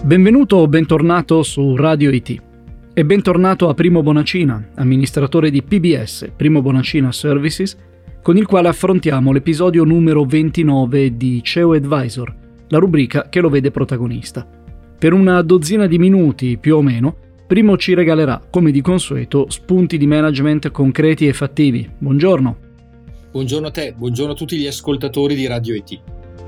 Benvenuto o bentornato su Radio IT e bentornato a Primo Bonacina, amministratore di PBS, Primo Bonacina Services, con il quale affrontiamo l'episodio numero 29 di CEO Advisor, la rubrica che lo vede protagonista. Per una dozzina di minuti, più o meno, Primo ci regalerà, come di consueto, spunti di management concreti e fattivi. Buongiorno. Buongiorno a te, buongiorno a tutti gli ascoltatori di Radio IT.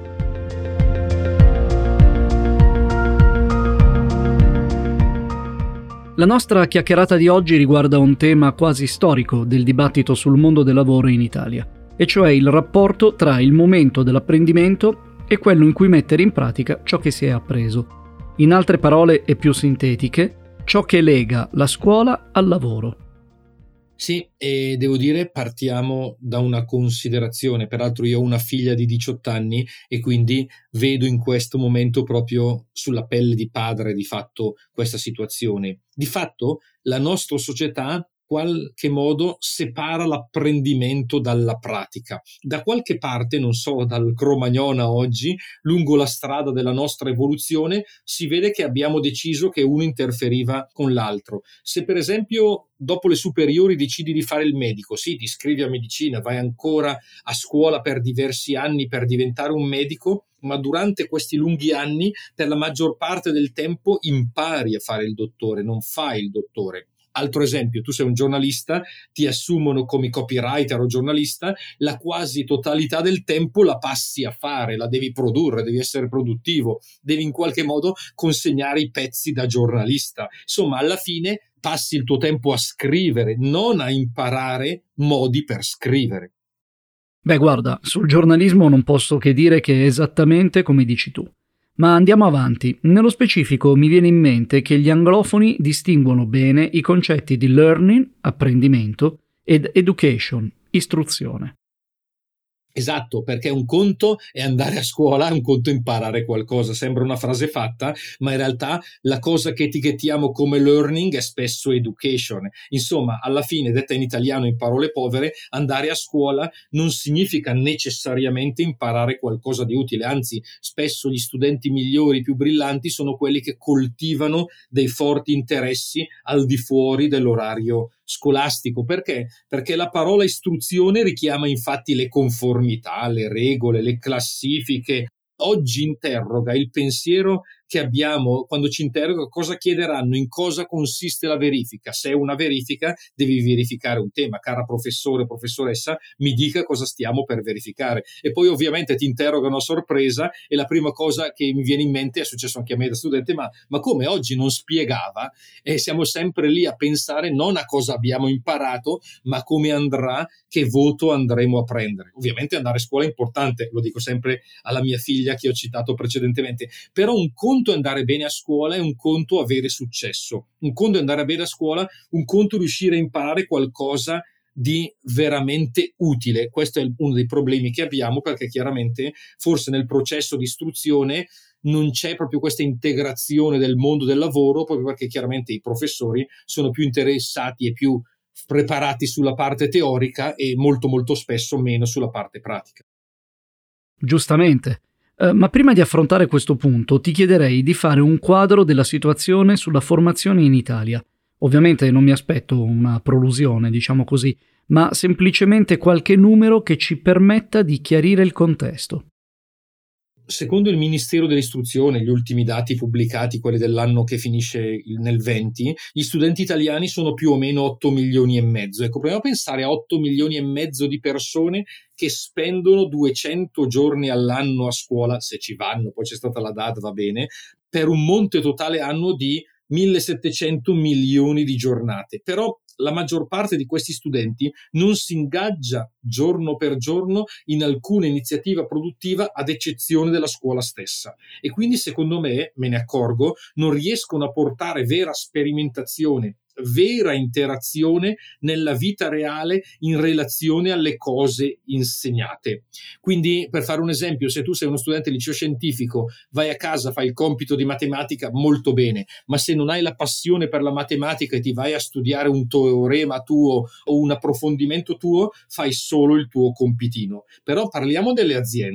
La nostra chiacchierata di oggi riguarda un tema quasi storico del dibattito sul mondo del lavoro in Italia, e cioè il rapporto tra il momento dell'apprendimento e quello in cui mettere in pratica ciò che si è appreso. In altre parole e più sintetiche, ciò che lega la scuola al lavoro. Sì, e devo dire partiamo da una considerazione. Peraltro io ho una figlia di 18 anni e quindi vedo in questo momento proprio sulla pelle di padre di fatto questa situazione. Di fatto la nostra società qualche modo separa l'apprendimento dalla pratica. Da qualche parte, non so, dal Cro-Magnon a oggi, lungo la strada della nostra evoluzione, si vede che abbiamo deciso che uno interferiva con l'altro. Se per esempio dopo le superiori decidi di fare il medico, sì, ti iscrivi a medicina, vai ancora a scuola per diversi anni per diventare un medico, ma durante questi lunghi anni, per la maggior parte del tempo, impari a fare il dottore, non fai il dottore. Altro esempio, tu sei un giornalista, ti assumono come copywriter o giornalista, la quasi totalità del tempo la passi a fare, la devi produrre, devi essere produttivo, devi in qualche modo consegnare i pezzi da giornalista. Insomma, alla fine passi il tuo tempo a scrivere, non a imparare modi per scrivere. Beh, guarda, sul giornalismo non posso che dire che è esattamente come dici tu. Ma andiamo avanti. Nello specifico mi viene in mente che gli anglofoni distinguono bene i concetti di learning, apprendimento, ed education, istruzione. Esatto, perché un conto è andare a scuola, un conto è imparare qualcosa. Sembra una frase fatta, ma in realtà la cosa che etichettiamo come learning è spesso education. Insomma, alla fine, detta in italiano in parole povere, andare a scuola non significa necessariamente imparare qualcosa di utile, anzi, spesso gli studenti migliori, più brillanti, sono quelli che coltivano dei forti interessi al di fuori dell'orario scolastico. Perché? Perché la parola istruzione richiama infatti le conformità, le regole, le classifiche. Oggi interroga il pensiero che abbiamo quando ci interroga cosa chiederanno, in cosa consiste la verifica. Se è una verifica, devi verificare un tema. Cara professore o professoressa, mi dica cosa stiamo per verificare. E poi ovviamente ti interrogano a sorpresa e la prima cosa che mi viene in mente, è successo anche a me da studente, ma come oggi non spiegava? E siamo sempre lì a pensare non a cosa abbiamo imparato, ma come andrà, che voto andremo a prendere. Ovviamente andare a scuola è importante, lo dico sempre alla mia figlia che ho citato precedentemente, però un conto è andare bene a scuola e un conto avere successo. Un conto è andare bene a scuola, un conto riuscire a imparare qualcosa di veramente utile. Questo è uno dei problemi che abbiamo, perché chiaramente forse nel processo di istruzione non c'è proprio questa integrazione del mondo del lavoro, proprio perché chiaramente i professori sono più interessati e più preparati sulla parte teorica e molto molto spesso meno sulla parte pratica. Giustamente. Ma prima di affrontare questo punto ti chiederei di fare un quadro della situazione sulla formazione in Italia. Ovviamente non mi aspetto una prolusione, diciamo così, ma semplicemente qualche numero che ci permetta di chiarire il contesto. Secondo il Ministero dell'Istruzione, gli ultimi dati pubblicati, quelli dell'anno che finisce nel 20, gli studenti italiani sono più o meno 8 milioni e mezzo. Ecco, proviamo a pensare a 8 milioni e mezzo di persone che spendono 200 giorni all'anno a scuola, se ci vanno, poi c'è stata la DAD, va bene, per un monte totale annuo di 1700 milioni di giornate. Però la maggior parte di questi studenti non si ingaggia giorno per giorno in alcuna iniziativa produttiva, ad eccezione della scuola stessa. E quindi, secondo me ne accorgo, non riescono a portare vera sperimentazione, vera interazione nella vita reale in relazione alle cose insegnate. Quindi, per fare un esempio, se tu sei uno studente liceo scientifico, vai a casa, fai il compito di matematica, molto bene, ma se non hai la passione per la matematica e ti vai a studiare un teorema tuo o un approfondimento tuo, fai solo il tuo compitino. Però parliamo delle aziende.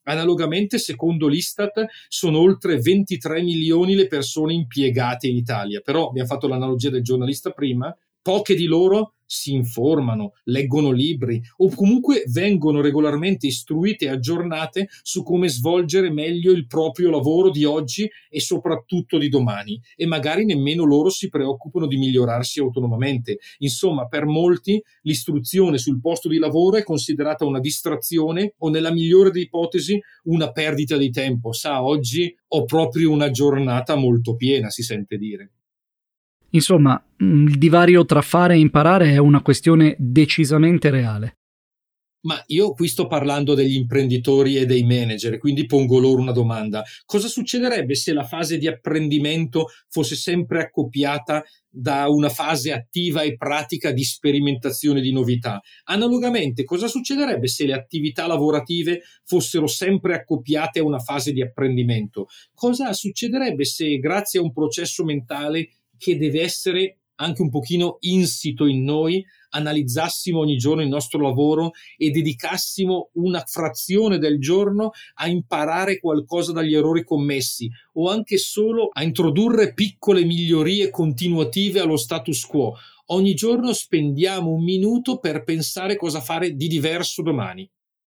Analogamente, secondo l'Istat, sono oltre 23 milioni le persone impiegate in Italia. Però abbiamo fatto l'analogia del giornalista prima, poche di loro si informano, leggono libri o comunque vengono regolarmente istruite e aggiornate su come svolgere meglio il proprio lavoro di oggi e soprattutto di domani, e magari nemmeno loro si preoccupano di migliorarsi autonomamente. Insomma, per molti l'istruzione sul posto di lavoro è considerata una distrazione o, nella migliore delle ipotesi, una perdita di tempo. Sa, oggi ho proprio una giornata molto piena, si sente dire. Insomma, il divario tra fare e imparare è una questione decisamente reale. Ma io qui sto parlando degli imprenditori e dei manager, quindi pongo loro una domanda. Cosa succederebbe se la fase di apprendimento fosse sempre accoppiata da una fase attiva e pratica di sperimentazione di novità? Analogamente, cosa succederebbe se le attività lavorative fossero sempre accoppiate a una fase di apprendimento? Cosa succederebbe se, grazie a un processo mentale che deve essere anche un pochino insito in noi, analizzassimo ogni giorno il nostro lavoro e dedicassimo una frazione del giorno a imparare qualcosa dagli errori commessi, o anche solo a introdurre piccole migliorie continuative allo status quo? Ogni giorno spendiamo un minuto per pensare cosa fare di diverso domani.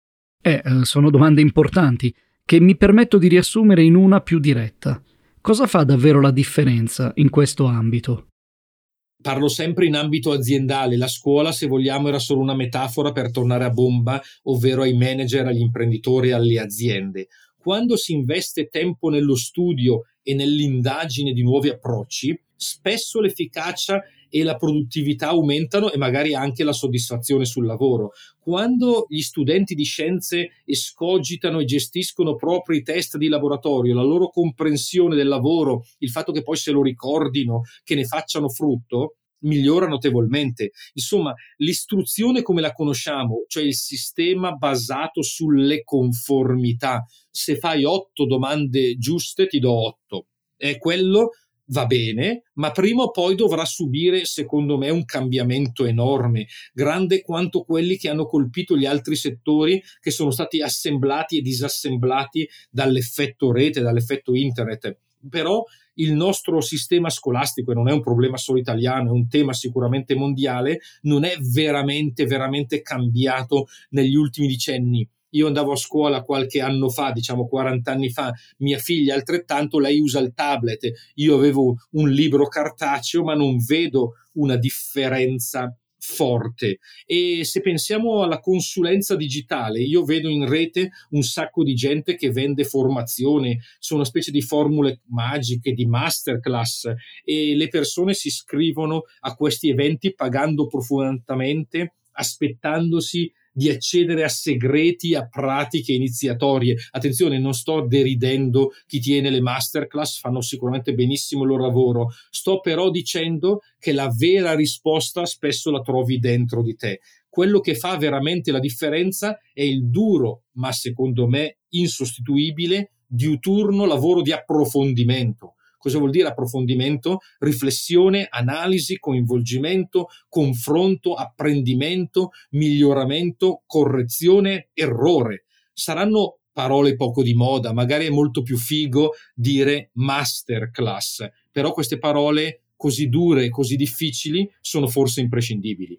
Sono domande importanti che mi permetto di riassumere in una più diretta. Cosa fa davvero la differenza in questo ambito? Parlo sempre in ambito aziendale. La scuola, se vogliamo, era solo una metafora per tornare a bomba, ovvero ai manager, agli imprenditori e alle aziende. Quando si investe tempo nello studio e nell'indagine di nuovi approcci, spesso l'efficacia e la produttività aumentano, e magari anche la soddisfazione sul lavoro. Quando gli studenti di scienze escogitano e gestiscono proprio i test di laboratorio, la loro comprensione del lavoro, il fatto che poi se lo ricordino, che ne facciano frutto, migliora notevolmente. Insomma, l'istruzione come la conosciamo, cioè il sistema basato sulle conformità. Se fai 8 domande giuste, ti do 8. È quello. Va bene, ma prima o poi dovrà subire, secondo me, un cambiamento enorme, grande quanto quelli che hanno colpito gli altri settori, che sono stati assemblati e disassemblati dall'effetto rete, dall'effetto internet. Però il nostro sistema scolastico, e non è un problema solo italiano, è un tema sicuramente mondiale, non è veramente cambiato negli ultimi decenni. Io andavo a scuola qualche anno fa, diciamo 40 anni fa, mia figlia altrettanto, lei usa il tablet, io avevo un libro cartaceo, ma non vedo una differenza forte. E se pensiamo alla consulenza digitale, io vedo in rete un sacco di gente che vende formazione, sono una specie di formule magiche, di masterclass, e le persone si iscrivono a questi eventi pagando profondamente, aspettandosi di accedere a segreti, a pratiche iniziatorie. Attenzione, non sto deridendo chi tiene le masterclass, fanno sicuramente benissimo il loro lavoro, sto però dicendo che la vera risposta spesso la trovi dentro di te. Quello che fa veramente la differenza è il duro, ma secondo me insostituibile, diuturno lavoro di approfondimento. Cosa vuol dire approfondimento? Riflessione, analisi, coinvolgimento, confronto, apprendimento, miglioramento, correzione, errore. Saranno parole poco di moda, magari è molto più figo dire masterclass, però queste parole così dure e così difficili sono forse imprescindibili.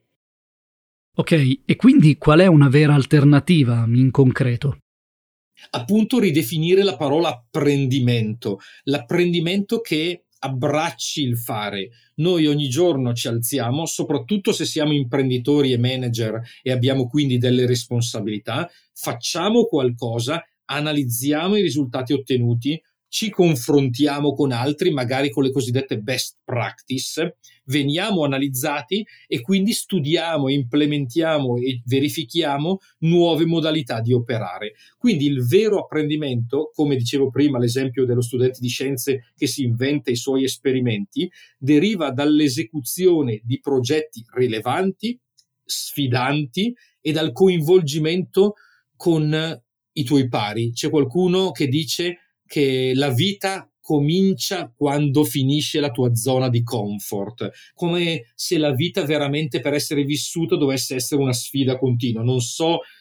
Ok, e quindi qual è una vera alternativa in concreto? Appunto, ridefinire la parola apprendimento, l'apprendimento che abbracci il fare. Noi ogni giorno ci alziamo, soprattutto se siamo imprenditori e manager e abbiamo quindi delle responsabilità, facciamo qualcosa, analizziamo i risultati ottenuti, ci confrontiamo con altri, magari con le cosiddette best practice, veniamo analizzati e quindi studiamo, implementiamo e verifichiamo nuove modalità di operare. Quindi il vero apprendimento, come dicevo prima, l'esempio dello studente di scienze che si inventa i suoi esperimenti, deriva dall'esecuzione di progetti rilevanti, sfidanti e dal coinvolgimento con i tuoi pari. C'è qualcuno che dice che la vita comincia quando finisce la tua zona di comfort, come se la vita veramente per essere vissuta dovesse essere una sfida continua. Non so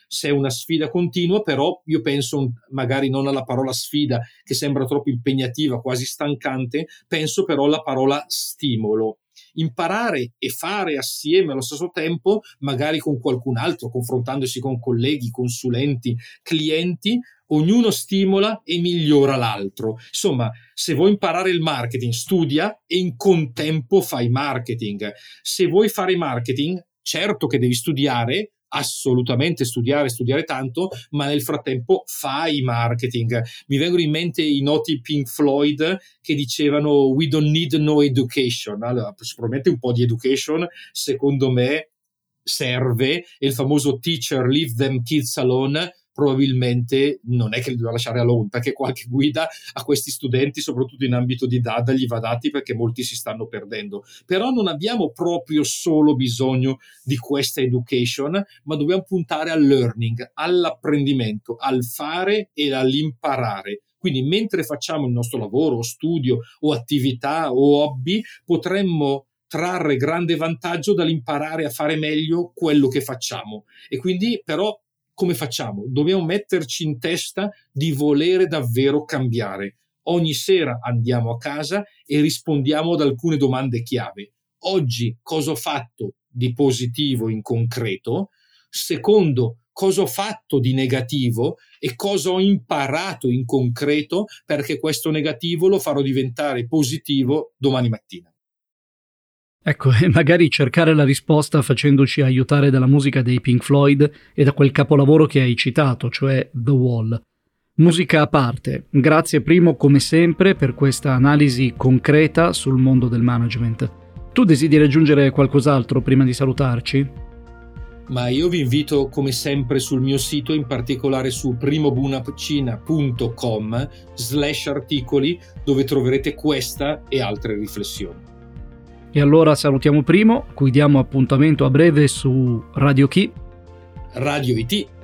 se è una sfida continua, però io penso magari non alla parola sfida che sembra troppo impegnativa, quasi stancante, penso però alla parola stimolo. Imparare e fare assieme allo stesso tempo, magari con qualcun altro, confrontandosi con colleghi, consulenti, clienti, ognuno stimola e migliora l'altro. Insomma, se vuoi imparare il marketing, studia e in contempo fai marketing. Se vuoi fare marketing, certo che devi studiare, assolutamente studiare tanto, ma nel frattempo fai marketing. Mi vengono in mente i noti Pink Floyd che dicevano "we don't need no education". Allora, sicuramente un po' di education secondo me serve, e il famoso teacher leave them kids alone probabilmente non è che li doveva lasciare alone, perché qualche guida a questi studenti, soprattutto in ambito di data, gli va dati, perché molti si stanno perdendo. Però non abbiamo proprio solo bisogno di questa education, ma dobbiamo puntare al learning, all'apprendimento, al fare e all'imparare. Quindi mentre facciamo il nostro lavoro o studio o attività o hobby, potremmo trarre grande vantaggio dall'imparare a fare meglio quello che facciamo. E quindi però come facciamo? Dobbiamo metterci in testa di volere davvero cambiare. Ogni sera andiamo a casa e rispondiamo ad alcune domande chiave. Oggi cosa ho fatto di positivo in concreto? Secondo, cosa ho fatto di negativo e cosa ho imparato in concreto perché questo negativo lo farò diventare positivo domani mattina. Ecco, e magari cercare la risposta facendoci aiutare dalla musica dei Pink Floyd e da quel capolavoro che hai citato, cioè The Wall. Musica a parte, grazie Primo come sempre per questa analisi concreta sul mondo del management. Tu desideri aggiungere qualcos'altro prima di salutarci? Ma io vi invito come sempre sul mio sito, in particolare su primobonacina.com/articoli, dove troverete questa e altre riflessioni. E allora salutiamo Primo, cui diamo appuntamento a breve su Radio Chi. Radio IT.